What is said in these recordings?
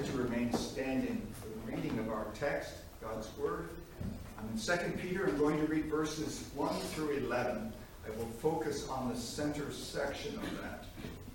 that you remain standing for the reading of our text, God's Word. I'm in 2 Peter. I'm going to read verses 1 through 11. I will focus on the center section of that.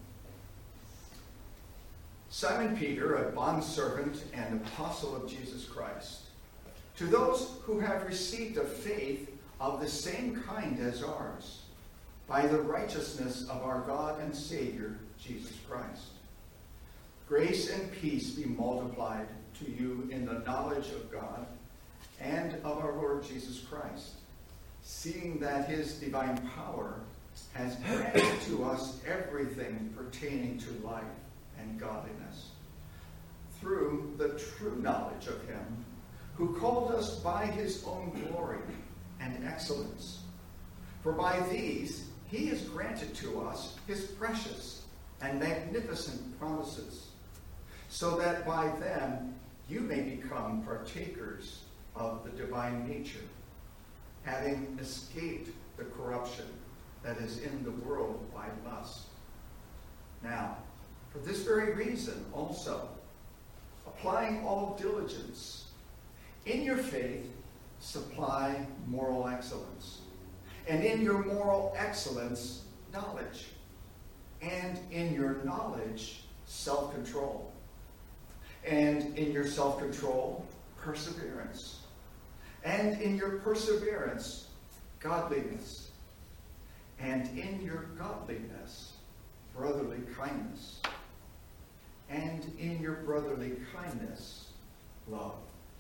Simon Peter, a bondservant and apostle of Jesus Christ, to those who have received a faith of the same kind as ours, by the righteousness of our God and Savior, Jesus Christ. Grace and peace be multiplied to you in the knowledge of God and of our Lord Jesus Christ, seeing that his divine power has granted to us everything pertaining to life and godliness, through the true knowledge of him who called us by his own glory and excellence. For by these he has granted to us his precious and magnificent promises, so that by them you may become partakers of the divine nature, having escaped the corruption that is in the world by lust. Now, for this very reason also, applying all diligence, in your faith supply moral excellence, and in your moral excellence knowledge, and in your knowledge self-control, and in your self-control perseverance, and in your perseverance godliness, and in your godliness brotherly kindness, and in your brotherly kindness love.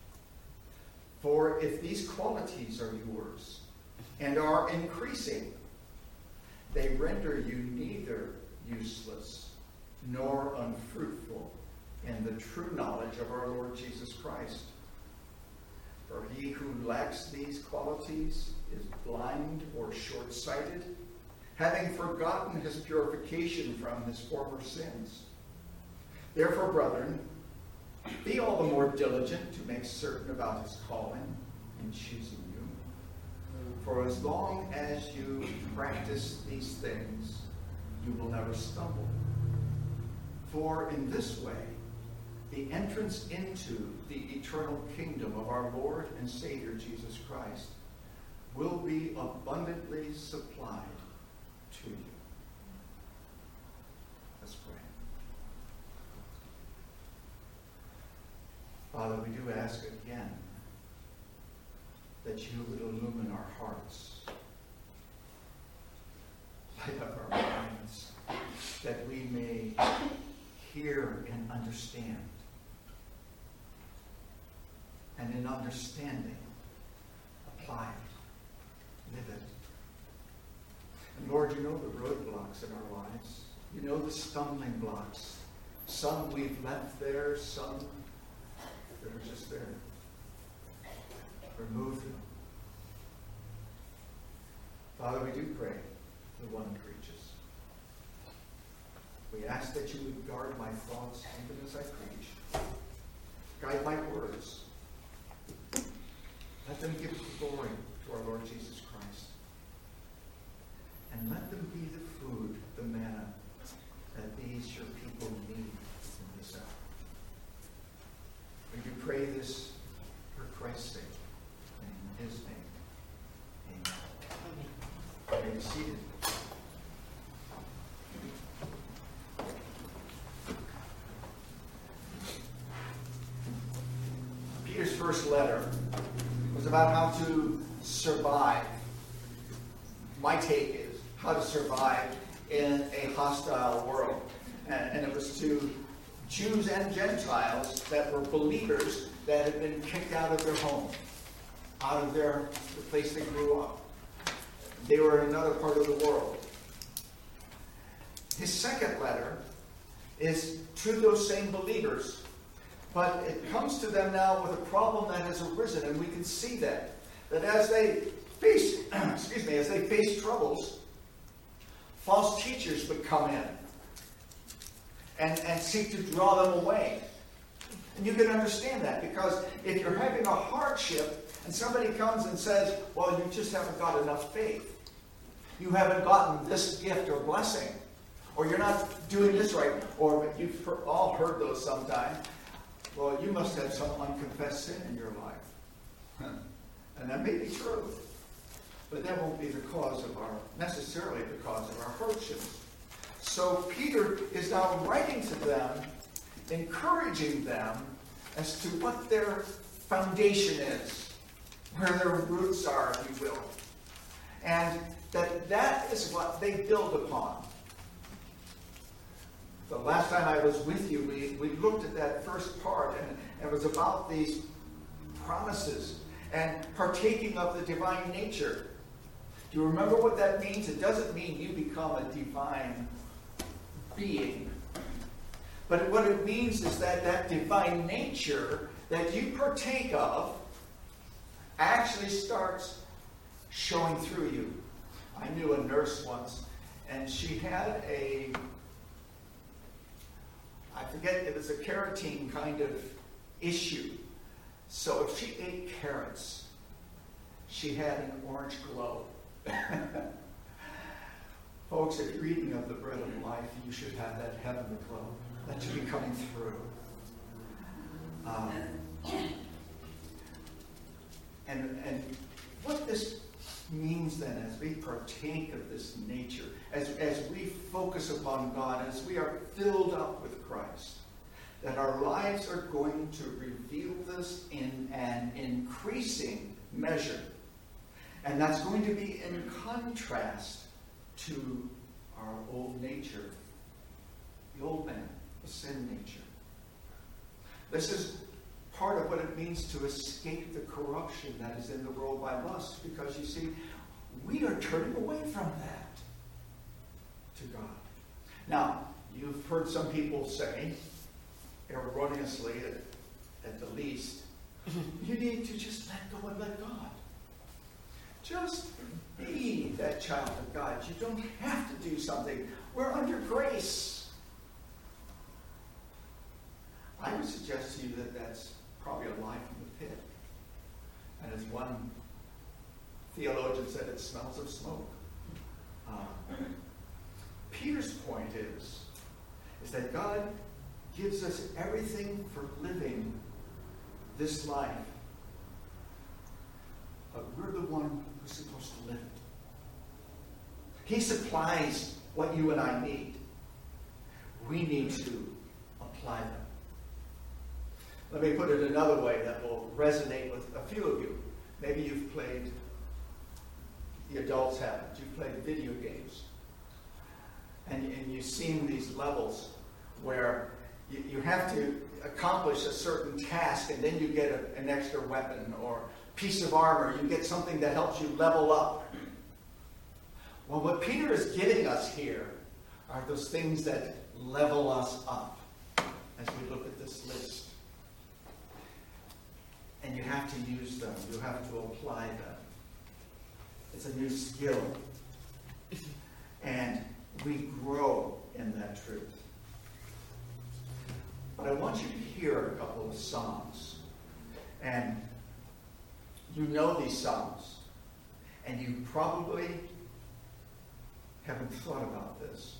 For if these qualities are yours and are increasing, they render you neither useless nor unfruitful in the true knowledge of our Lord Jesus Christ. For he who lacks these qualities is blind or short-sighted, having forgotten his purification from his former sins. Therefore, brethren, be all the more diligent to make certain about his calling in choosing you. For as long as you practice these things, you will never stumble. For in this way, the entrance into the eternal kingdom of our Lord and Savior Jesus Christ will be abundantly supplied to you. Let's pray. Father, we do ask again that you would illumine our hearts, light up our minds, that we may hear and understand, and in understanding, apply it, live it. And Lord, you know the roadblocks in our lives. You know the stumbling blocks. Some we've left there, some that are just there. Remove them. Father, we do pray for the one who preaches. We ask that you would guard my thoughts even as I preach. Guide my words. Let them give glory to our Lord Jesus Christ. And let them be the food, the manna, that these your people need in this hour. We do pray this for Christ's sake, and in his name. Amen. You may be seated. Peter's first letter was about how to survive. My take is how to survive in a hostile world. And it was to Jews and Gentiles that were believers that had been kicked out of their home, out of the place they grew up. They were in another part of the world. His second letter is to those same believers, but it comes to them now with a problem that has arisen, and we can see that as they face, as they face troubles, false teachers would come in and seek to draw them away. And you can understand that, because if you're having a hardship and somebody comes and says, well, you just haven't got enough faith, you haven't gotten this gift or blessing, or you're not doing this right, or you've all heard those sometimes, well, you must have some unconfessed sin in your life. And that may be true. But that won't be necessarily the cause of our hardships. So Peter is now writing to them, encouraging them as to what their foundation is, where their roots are, if you will. And that is what they build upon. The last time I was with you, we looked at that first part, and it was about these promises and partaking of the divine nature. Do you remember what that means? It doesn't mean you become a divine being. But what it means is that divine nature that you partake of actually starts showing through you. I knew a nurse once, and she had I forget, it was a carotene kind of issue. So if she ate carrots, she had an orange glow. Folks, if you're eating of the bread of life, you should have that heavenly glow. That should be coming through. And what this means then, as we partake of this nature, as we focus upon God, as we are filled up with Christ, that our lives are going to reveal this in an increasing measure. And that's going to be in contrast to our old nature, the old man, the sin nature. This is part of what it means to escape the corruption that is in the world by lust, because you see, we are turning away from that to God. Now, you've heard some people say, erroneously at the least, you need to just let go and let God. Just be that child of God. You don't have to do something. We're under grace. I would suggest to you that that's probably a lie from the pit. And as one theologian said, it smells of smoke. Peter's point is that God gives us everything for living this life. But we're the one who's supposed to live it. He supplies what you and I need. We need to apply them. Let me put it another way that will resonate with a few of you. Maybe you've played, the adults haven't, you've played video games. And you've seen these levels where you have to accomplish a certain task, and then you get an extra weapon or piece of armor. You get something that helps you level up. Well, what Peter is giving us here are those things that level us up as we look at this list. And you have to use them. You have to apply them. It's a new skill. And we grow in that truth. But I want you to hear a couple of psalms. And you know these psalms. And you probably haven't thought about this.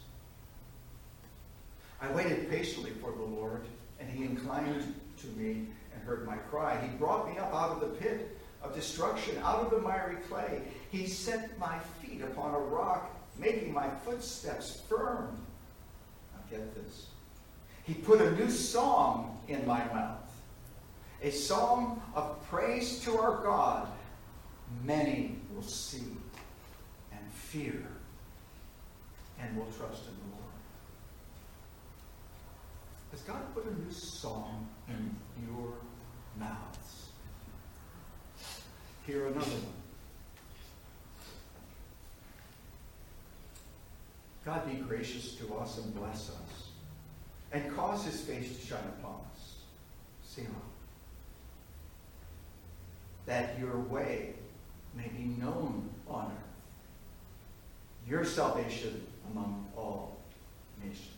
I waited patiently for the Lord, and he inclined to me and heard my cry. He brought me up out of the pit of destruction, out of the miry clay. He set my feet upon a rock, making my footsteps firm. Now get this. He put a new song in my mouth, a song of praise to our God. Many will see and fear and will trust in the Lord. Has God put a new song in your mouths? Hear another one. God be gracious to us and bless us, and cause his face to shine upon us. Selah. That your way may be known on earth, your salvation among all nations.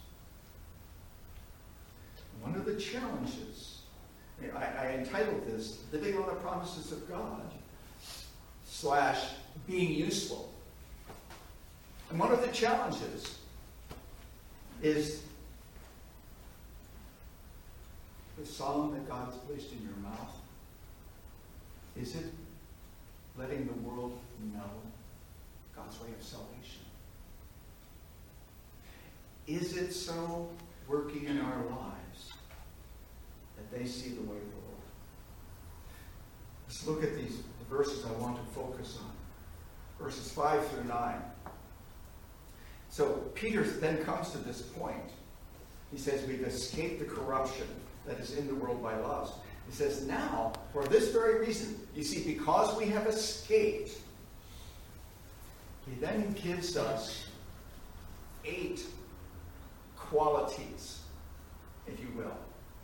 One of the challenges, I entitled this, Living on the Promises of God / being useful. And one of the challenges is the song that God has placed in your mouth? Is it letting the world know God's way of salvation? Is it so working in our lives that they see the way of the Lord? Let's look at these verses I want to focus on. Verses 5 through 9. So Peter then comes to this point. He says, we've escaped the corruption that is in the world by lust. He says, now, for this very reason, you see, because we have escaped, he then gives us 8 qualities, if you will.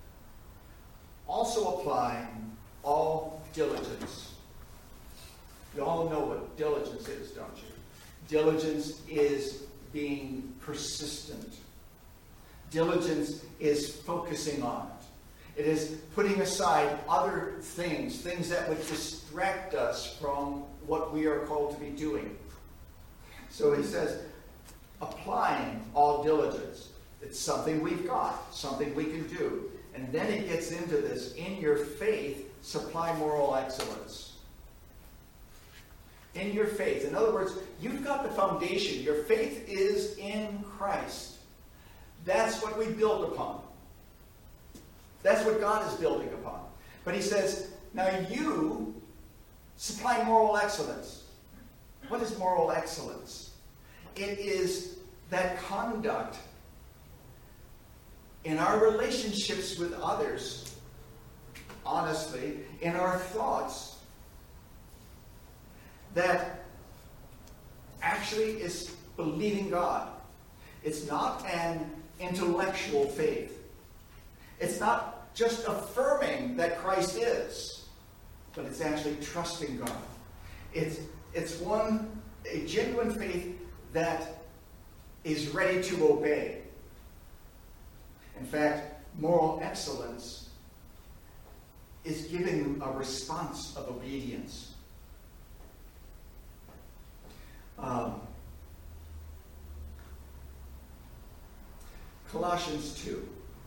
Also applying all diligence. You all know what diligence is, don't you? Diligence is being persistent. Diligence is focusing on it. It is putting aside other things that would distract us from what we are called to be doing. So he says, applying all diligence. It's something we've got, something we can do. And then it gets into this, in your faith, supply moral excellence. In your faith. In other words, you've got the foundation. Your faith is in Christ. That's what we build upon. That's what God is building upon. But he says, now you supply moral excellence. What is moral excellence? It is that conduct in our relationships with others, honestly, in our thoughts, that actually is believing God. It's not an intellectual faith. It's not just affirming that Christ is, but it's actually trusting God. It's a genuine faith that is ready to obey. In fact, moral excellence is giving a response of obedience. Colossians 2.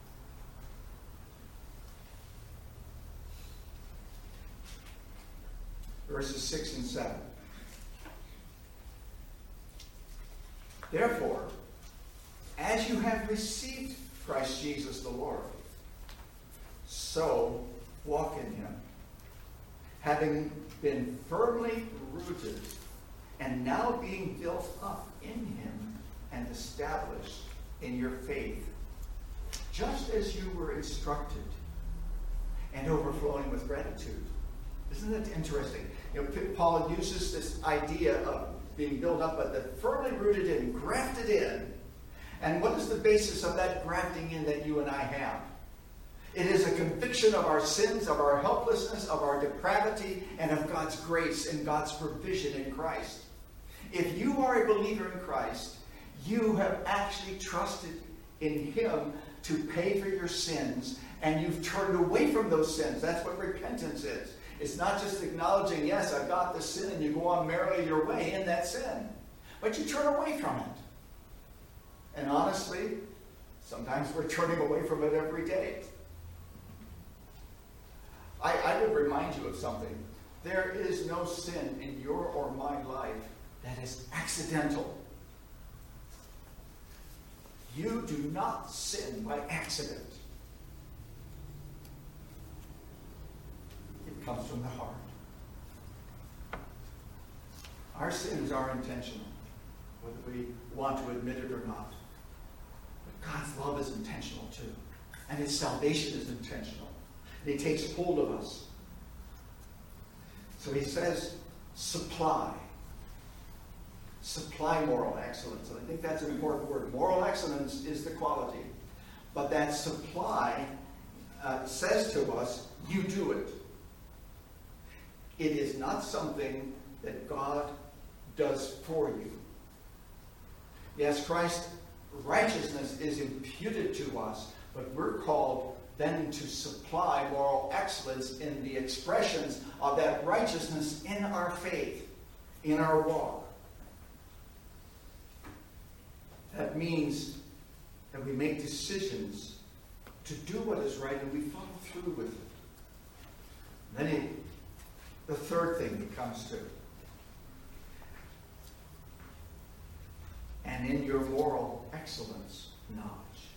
Verses 6 and 7. Therefore, as you have received Christ Jesus the Lord, so walk in him, having been firmly rooted and now being built up in him and established in your faith, just as you were instructed, and overflowing with gratitude. Isn't that interesting? Paul uses this idea of being built up, but firmly rooted in, grafted in. And what is the basis of that grafting in that you and I have? It is a conviction of our sins, of our helplessness, of our depravity, and of God's grace and God's provision in Christ. If you are a believer in Christ, you have actually trusted in him to pay for your sins, and you've turned away from those sins. That's what repentance is. It's not just acknowledging, yes, I've got this sin, and you go on merrily your way in that sin. But you turn away from it. And honestly, sometimes we're turning away from it every day. I would remind you of something. There is no sin in your or my life that is accidental. You do not sin by accident. It comes from the heart. Our sins are intentional, whether we want to admit it or not. But God's love is intentional too. And his salvation is intentional. And he takes hold of us. So he says, supply. Supply moral excellence. And I think that's an important word. Moral excellence is the quality. But that supply says to us, you do it. It is not something that God does for you. Yes, Christ's righteousness is imputed to us, but we're called then to supply moral excellence in the expressions of that righteousness in our faith, in our walk. That means that we make decisions to do what is right, and we follow through with it. Then the third thing he comes to. And in your moral excellence, knowledge.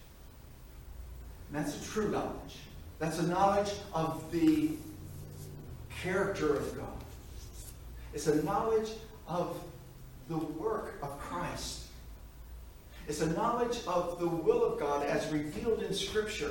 And that's a true knowledge. That's a knowledge of the character of God. It's a knowledge of the work of Christ. It's a knowledge of the will of God as revealed in Scripture.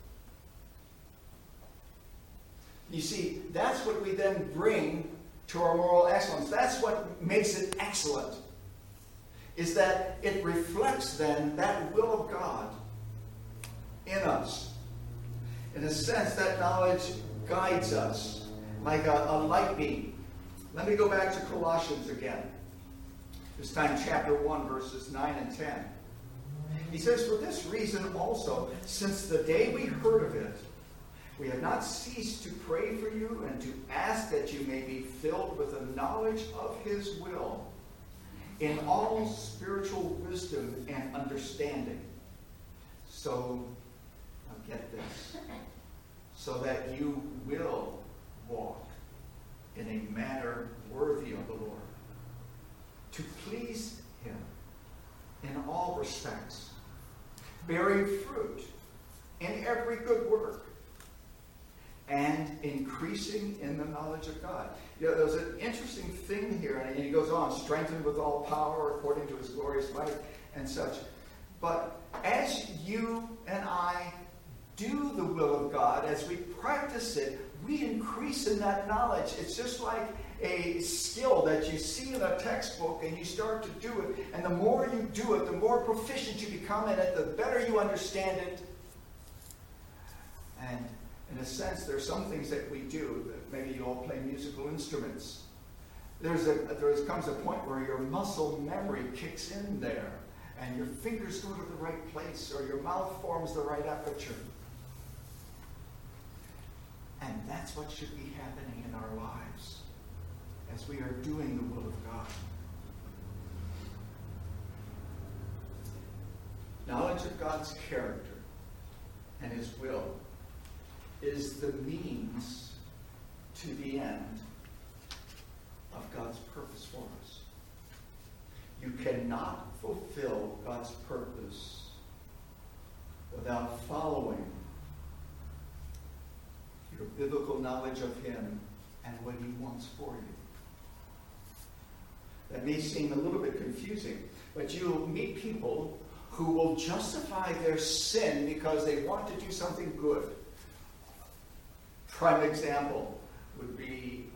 You see, that's what we then bring to our moral excellence. That's what makes it excellent. Is that it reflects then that will of God in us. In a sense, that knowledge guides us like a light beam. Let me go back to Colossians again. This time chapter 1, verses 9 and 10. He says, for this reason also, since the day we heard of it, we have not ceased to pray for you and to ask that you may be filled with the knowledge of his will in all spiritual wisdom and understanding. So, now get this, so that you will walk in a manner worthy of the Lord, to please him in all respects, bearing fruit in every good work, and increasing in the knowledge of God. You know, there's an interesting thing here, and he goes on, strengthened with all power according to his glorious might and such. But as you and I do the will of God, as we practice it, we increase in that knowledge. It's just like a skill that you see in a textbook and you start to do it. And the more you do it, the more proficient you become in it, the better you understand it. And in a sense, there's some things that we do. Maybe you all play musical instruments. There comes a point where your muscle memory kicks in there, and your fingers go to the right place, or your mouth forms the right aperture. And that's what should be happening in our lives as we are doing the will of God. Knowledge of God's character and his will is the means to the end of God's purpose for us. You cannot fulfill God's purpose without following your biblical knowledge of him and what he wants for you. That may seem a little bit confusing, but you'll meet people who will justify their sin because they want to do something good. Prime example would be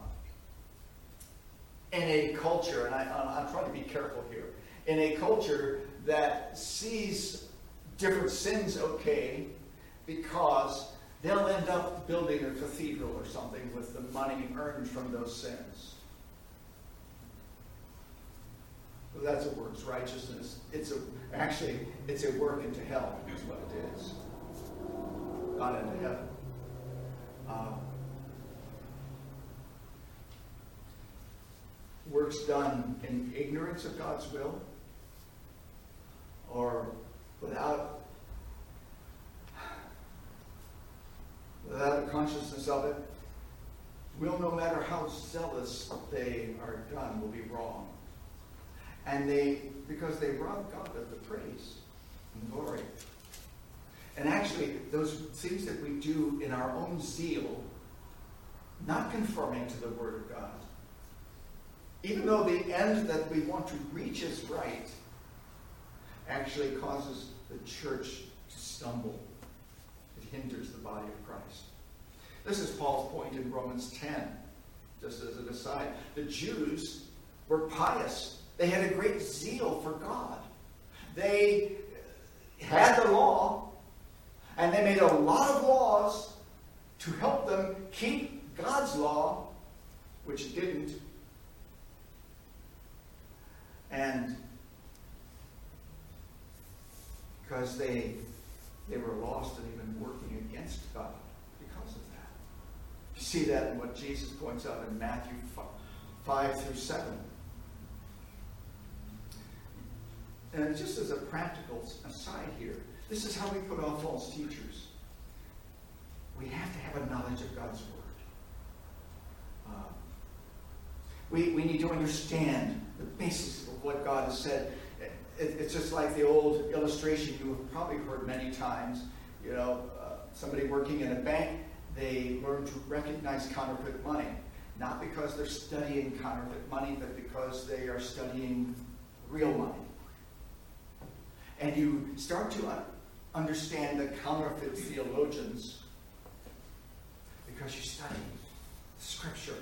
in a culture, and I'm trying to be careful here, in a culture that sees different sins okay because they'll end up building a cathedral or something with the money earned from those sins. Well, that's a works righteousness. It's a work into hell, is what it is. Not into heaven. Works done in ignorance of God's will or without a consciousness of it, will, no matter how zealous they are done, will be wrong. And because they rob God of the praise and glory. And actually, those things that we do in our own zeal, not conforming to the Word of God, even though the end that we want to reach is right, actually causes the church to stumble. It hinders the body of Christ. This is Paul's point in Romans 10, just as an aside. The Jews were pious. They had a great zeal for God. They had the law, and they made a lot of laws to help them keep God's law, which it didn't. And because they were lost and even working against God because of that. You see that in what Jesus points out in Matthew 5 through 7. And just as a practical aside here, this is how we put off false teachers. have a knowledge of God's Word. We need to understand the basis of what God has said. It's just like the old illustration you have probably heard many times. Somebody working in a bank, they learn to recognize counterfeit money. Not because they're studying counterfeit money, but because they are studying real money. And you start to understand the counterfeit theologians because you study Scripture.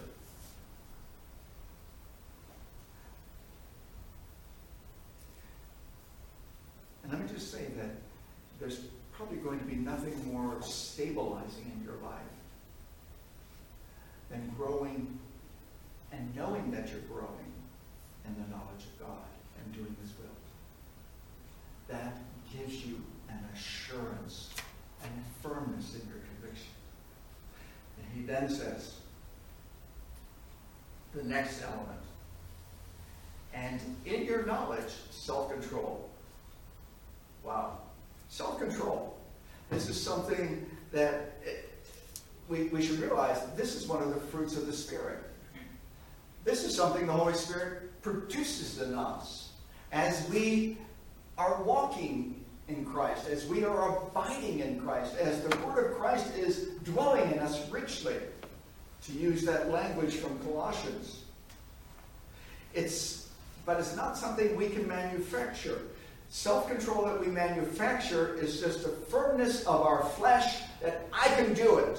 And let me just say that there's probably going to be nothing more stabilizing in your life than growing and knowing that you're growing in the knowledge of God and doing His will. That gives you an assurance and a firmness in your conviction. And he then says, the next element, and in your knowledge, self-control. Wow. Self-control. This is something that we should realize this is one of the fruits of the Spirit. This is something the Holy Spirit produces in us as we are walking in Christ, as we are abiding in Christ, as the Word of Christ is dwelling in us richly, to use that language from Colossians. But it's not something we can manufacture. Self-control that we manufacture is just a firmness of our flesh that I can do it.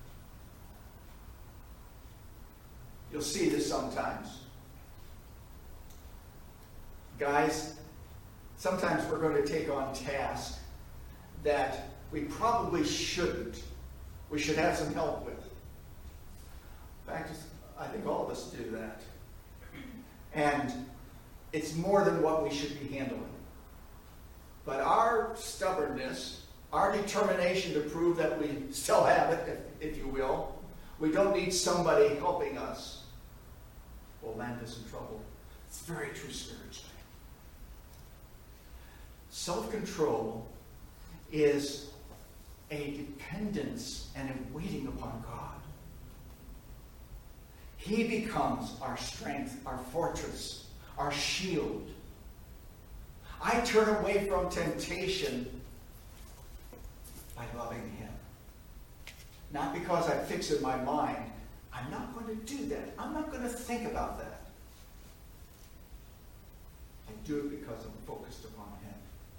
You'll see this sometimes. Guys, sometimes we're going to take on tasks that we probably shouldn't. We should have some help with. In fact, I think all of us do that. And it's more than what we should be handling. But our stubbornness, our determination to prove that we still have it, if you will, we don't need somebody helping us, will land us in trouble. It's very true spiritually. Self-control is a dependence and a waiting upon God. He becomes our strength, our fortress, our shield. I turn away from temptation by loving Him. Not because I fix in my mind, I'm not going to do that. I'm not going to think about that. I do it because I'm focused upon Him.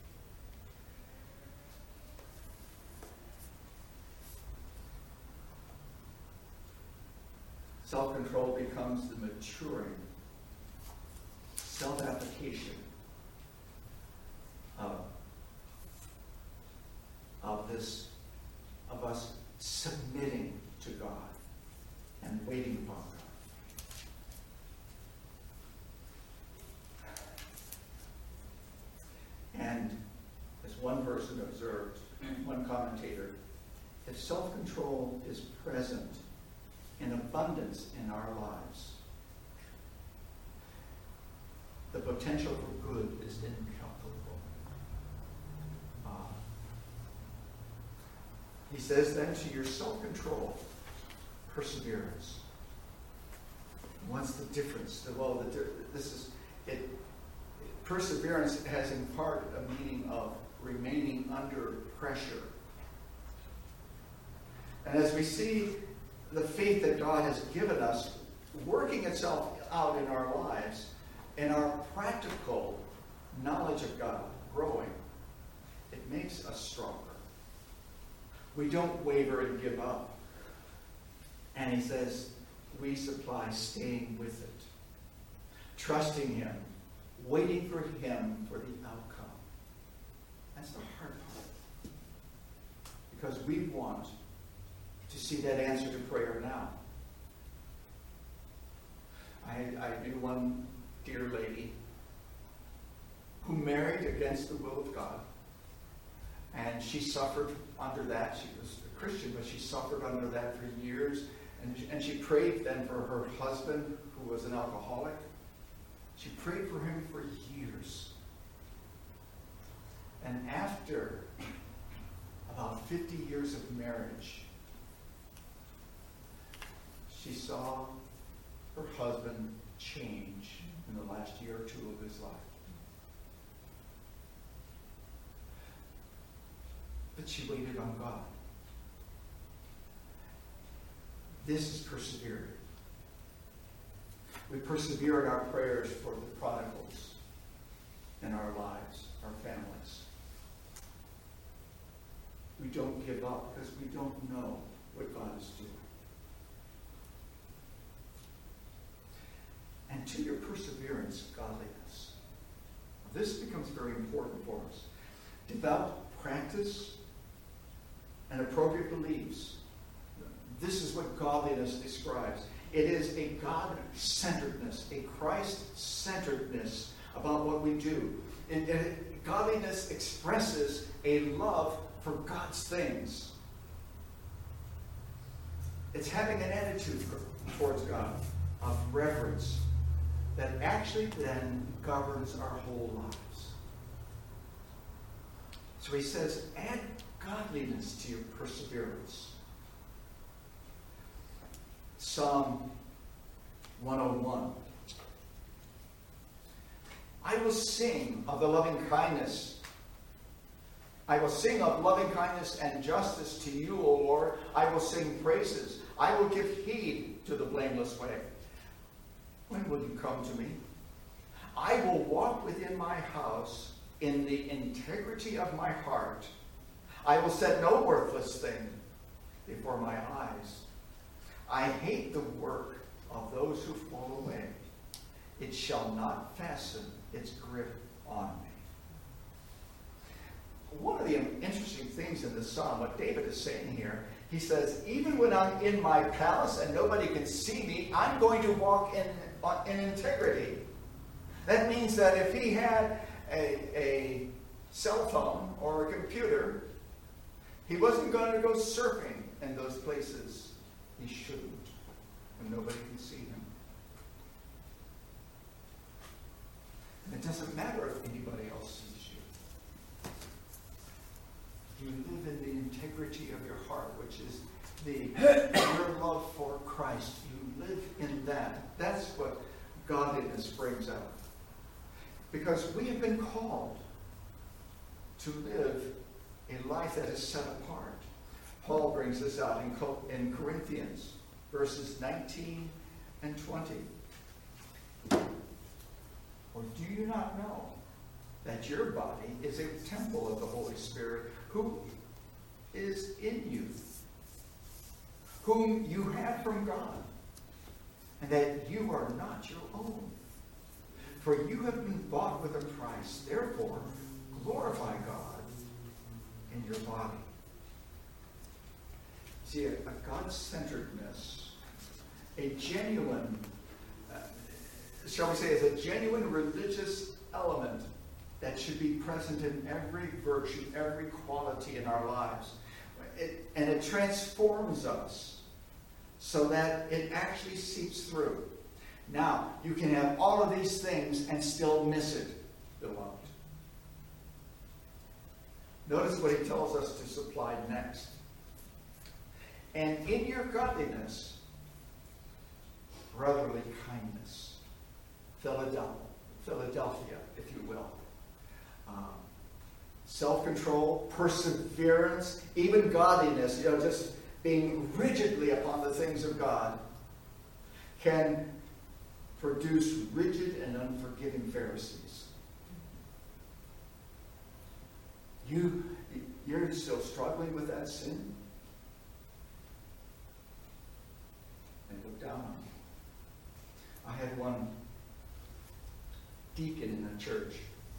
Self-control becomes the maturing self-application of us submitting to God and waiting upon God. And as one person observed, one commentator, if self-control is present in abundance in our lives, the potential for good is incalculable. He says then to your self-control, perseverance. What's the difference? Perseverance has in part a meaning of remaining under pressure. And as we see the faith that God has given us working itself out in our lives, in our practical knowledge of God growing, it makes us stronger. We don't waver and give up. And he says, we supply staying with it, trusting Him, waiting for Him for the outcome. That's the hard part. Because we want to see that answer to prayer now. I knew one dear lady who married against the will of God. And she suffered under that. She was a Christian, but she suffered under that for years. And she prayed then for her husband, who was an alcoholic. She prayed for him for years. And after about 50 years of marriage, she saw her husband change in the last year or two of his life. But she waited on God. This is persevering. We persevere in our prayers for the prodigals in our lives, our families. We don't give up because we don't know what God is doing. And to your perseverance, godliness. This becomes very important for us. Devout practice and appropriate beliefs. This is what godliness describes. It is a God-centeredness, a Christ-centeredness about what we do. Godliness expresses a love for God's things. It's having an attitude towards God of reverence that actually then governs our whole lives. So he says, add godliness to your perseverance. Psalm 101. I will sing of the loving kindness. I will sing of loving kindness and justice to you, O Lord. I will sing praises. I will give heed to the blameless way. When will you come to me? I will walk within my house in the integrity of my heart. I will set no worthless thing before my eyes. I hate the work of those who fall away. It shall not fasten its grip on me. One of the interesting things in the psalm, what David is saying here, he says, even when I'm in my palace and nobody can see me, I'm going to walk in integrity. That means that if he had a cell phone or a computer, he wasn't going to go surfing in those places he shouldn't, when nobody can see him. And it doesn't matter if anybody else sees you. You live in the integrity of your heart, which is your love for Christ. You live in that. That's what godliness brings out. Because we have been called to live a life that is set apart. Paul brings this out in Corinthians, verses 19 and 20. Or do you not know that your body is a temple of the Holy Spirit who is in you, whom you have from God, and that you are not your own? For you have been bought with a price. Therefore, glorify God in your body. See, a God-centeredness, a genuine, shall we say, is a genuine religious element that should be present in every virtue, every quality in our lives. And it transforms us so that it actually seeps through. Now, you can have all of these things and still miss it, beloved. Notice what he tells us to supply next. And in your godliness, brotherly kindness. Philadelphia, if you will. Self-control, perseverance, even godliness, just being rigidly upon the things of God, can produce rigid and unforgiving Pharisees. You're still struggling with that sin? And look down on you. I had one deacon in the church.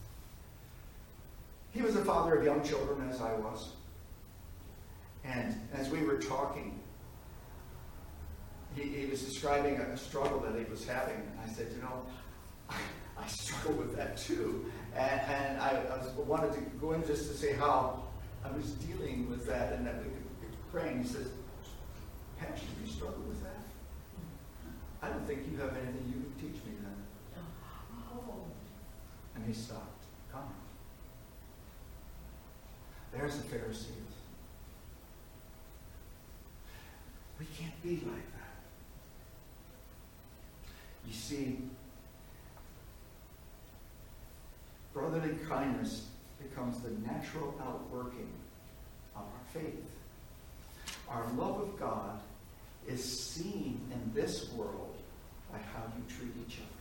He was a father of young children, as I was. And as we were talking, he was describing a struggle that he was having. And I said, I struggle with that too. And I wanted to go in just to say how I was dealing with that and that we could pray. And he says, Pastor, you struggle with that? I don't think you have anything you can teach me then. And he stopped. Come. There's the Pharisees. We can't be like that. You see, brotherly kindness becomes the natural outworking of our faith. Our love of God is seen in this world by how you treat each other.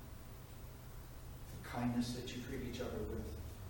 The kindness that you treat each other with.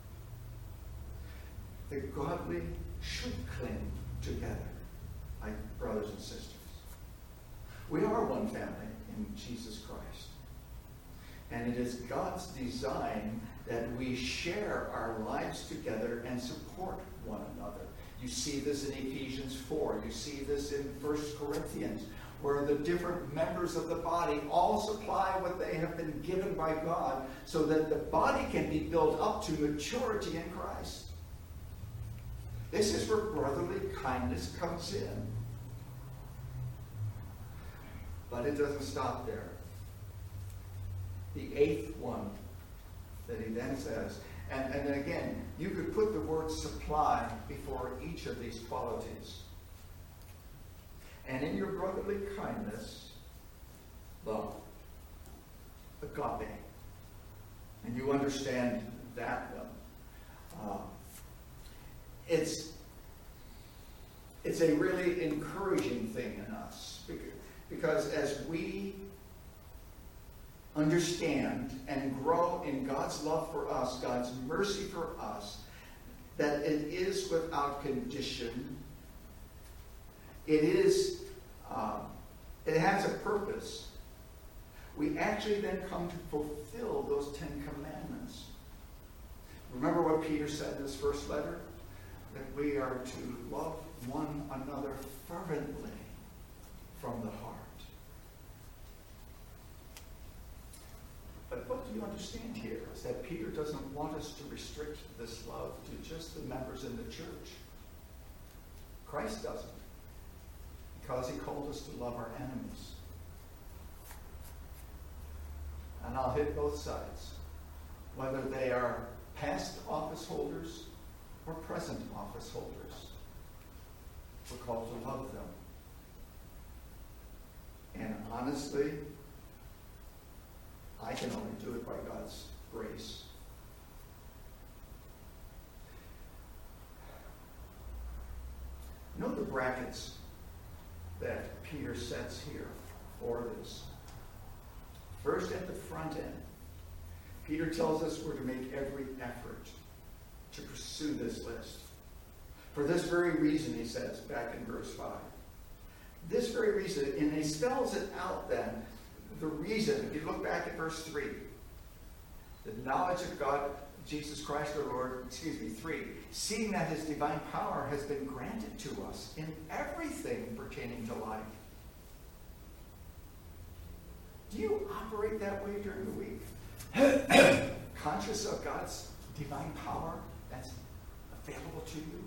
The godly should cling together like brothers and sisters. We are one family in Jesus Christ. And it is God's design that we share our lives together and support one another. You see this in Ephesians 4. You see this in 1 Corinthians, where the different members of the body all supply what they have been given by God so that the body can be built up to maturity in Christ. This is where brotherly kindness comes in. But it doesn't stop there. The eighth one that he then says, and then again, you could put the word supply before each of these qualities. And in your brotherly kindness, love, agape. And you understand that one. It's a really encouraging thing in us. Because as we understand and grow in God's love for us, God's mercy for us, that it is without condition. It has a purpose. We actually then come to fulfill those 10 commandments. Remember what Peter said in his first letter? That we are to love one another fervently from the heart. But what do you understand here is that Peter doesn't want us to restrict this love to just the members in the church. Christ doesn't, because he called us to love our enemies. And I'll hit both sides, whether they are past office holders or present office holders. We're called to love them. And honestly, I can only do it by God's grace. Note the brackets that Peter sets here for this. First, at the front end, Peter tells us we're to make every effort to pursue this list. For this very reason, he says, back in verse 5. This very reason, and he spells it out then, the reason, if you look back at verse 3, the knowledge of God, Jesus Christ our Lord, 3, seeing that his divine power has been granted to us in everything pertaining to life. Do you operate that way during the week? Conscious of God's divine power that's available to you?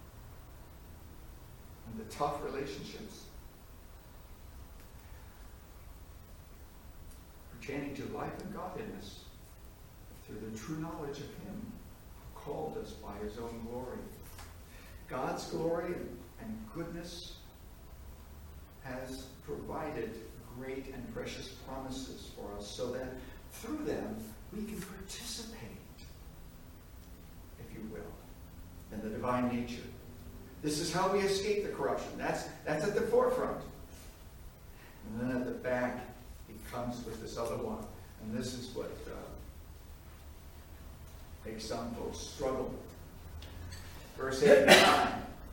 In the tough relationships? Pertaining to life and godliness, through the true knowledge of him who called us by his own glory. God's glory and goodness has provided great and precious promises for us so that through them we can participate, if you will, in the divine nature. This is how we escape the corruption. That's at the forefront. And then at the back, he comes with this other one. And this is what makes some folks struggle. Verse 8 and 9.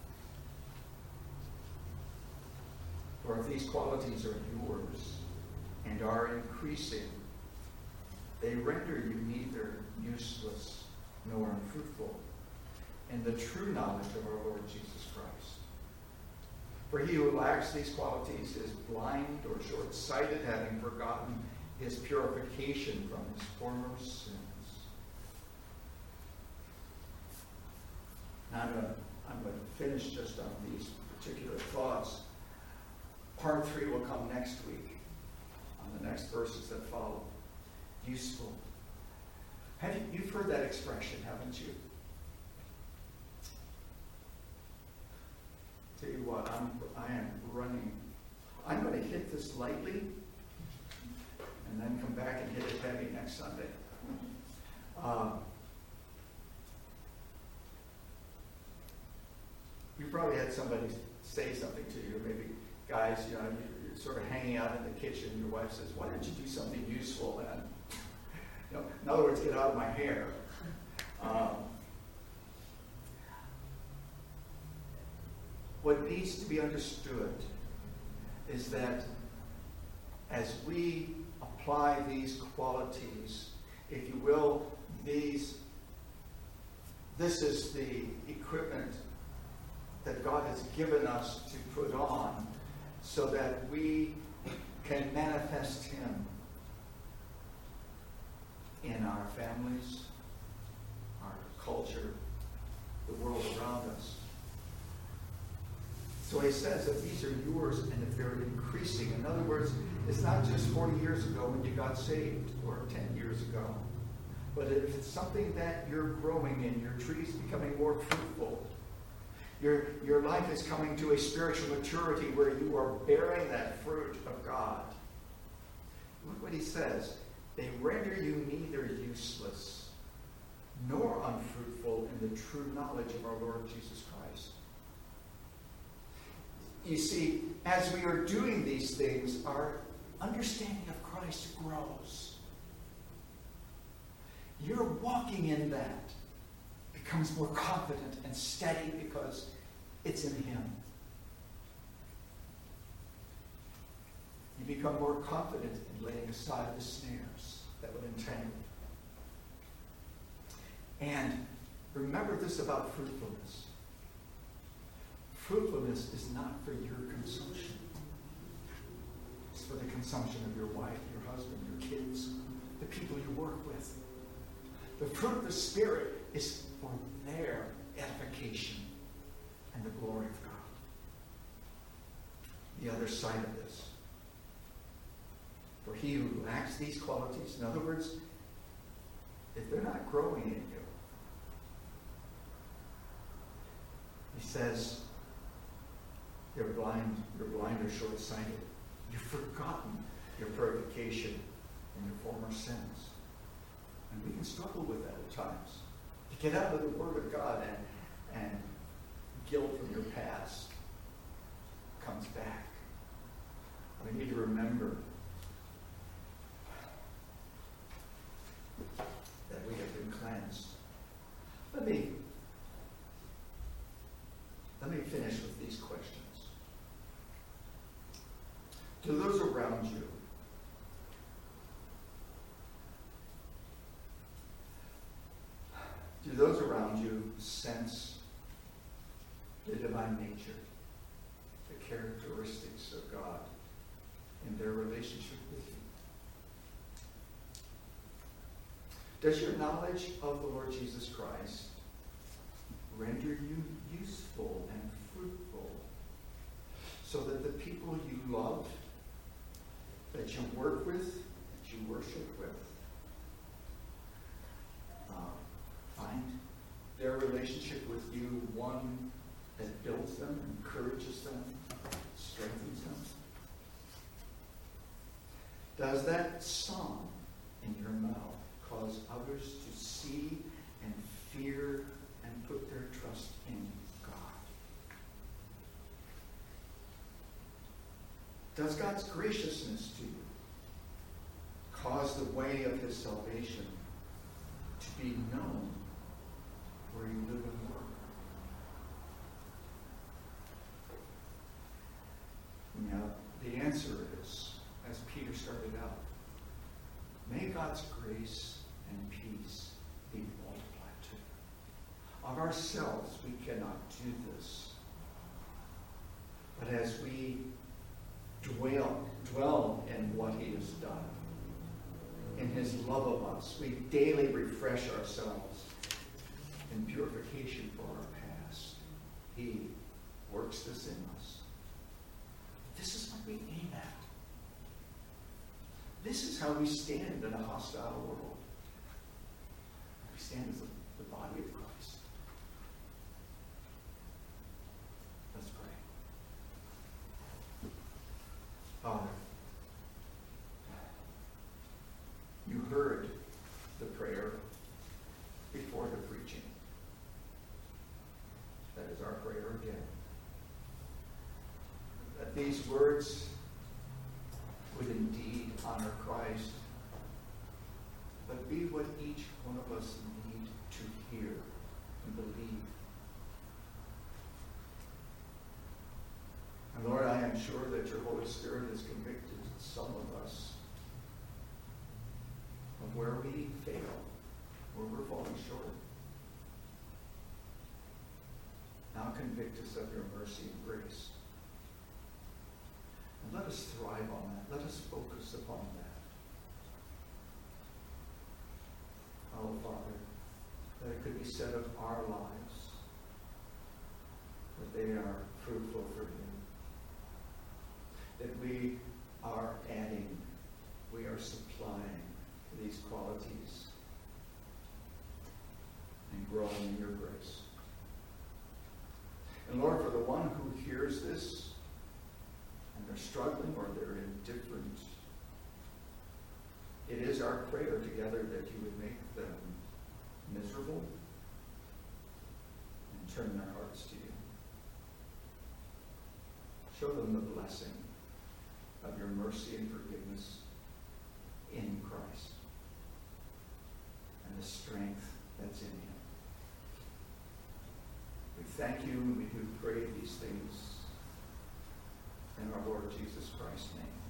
For if these qualities are yours and are increasing, they render you neither useless nor unfruitful in the true knowledge of our Lord Jesus Christ. For he who lacks these qualities is blind or short-sighted, having forgotten his purification from his former sins. Now I'm going to finish just on these particular thoughts. Part 3 will come next week on the next verses that follow. Useful. You've heard that expression, haven't you? Tell you what, I am running. I'm going to hit this lightly, and then come back and hit it heavy next Sunday. You probably had somebody say something to you, maybe guys, you're sort of hanging out in the kitchen, your wife says, why don't you do something useful then? In other words, get out of my hair. What needs to be understood is that as we apply these qualities, if you will, this is the equipment that God has given us to put on so that we can manifest Him in our families, our culture, the world around us. So he says that these are yours and that they're increasing. In other words, it's not just 40 years ago when you got saved or 10 years ago, but it's something that you're growing in. Your tree's becoming more fruitful. Your life is coming to a spiritual maturity where you are bearing that fruit of God. Look what he says. They render you neither useless nor unfruitful in the true knowledge of our Lord Jesus Christ. You see, as we are doing these things, our understanding of Christ grows. Your walking in that becomes more confident and steady because it's in Him. You become more confident in laying aside the snares that would entangle. And remember this about fruitfulness. Fruitfulness is not for your consumption. It's for the consumption of your wife, your husband, your kids, the people you work with. The fruit of the Spirit is for their edification and the glory of God. The other side of this. For he who lacks these qualities, in other words, if they're not growing in you, he says, you're blind or short-sighted. You've forgotten your purification and your former sins. And we can struggle with that at times. To get out of the Word of God and guilt from your past comes back. We need to remember that we have been cleansed. Let me finish with these questions. To those around you, do those around you sense the divine nature, the characteristics of God in their relationship with you? Does your knowledge of the Lord Jesus Christ render you useful and fruitful so that the people you love, that you work with, that you worship with, find their relationship with you one that builds them, encourages them, strengthens them? Does that song in your mouth cause others to see and fear and put their trust in God? Does God's graciousness to you cause the way of His salvation to be known where you live and work? Now, the answer is, as Peter started out, may God's grace and peace be multiplied to you. Of ourselves, we cannot do this. But as we dwell in what He has done, in His love of us, we daily refresh ourselves in purification for our past. He works this in us. This is what we aim at. This is how we stand in a hostile world. We stand as the body of Christ. Let's pray. Father, that these words would indeed honor Christ, but be what each one of us need to hear and believe. And Lord, I am sure that your Holy Spirit has convicted some of us of where we fail, where we're falling short. Now convict us of your mercy and grace. And let us thrive on that. Let us focus upon that. Oh, Father, that it could be said of our lives that they are fruitful for you. That we are adding, we are supplying these qualities and growing in your grace. And Lord, for the one who hears this and they're struggling or they're indifferent, it is our prayer together that you would make them miserable and turn their hearts to you. Show them the blessing of your mercy and forgiveness in Christ and the strength that's in him. We thank you and we do pray these things in our Lord Jesus Christ's name.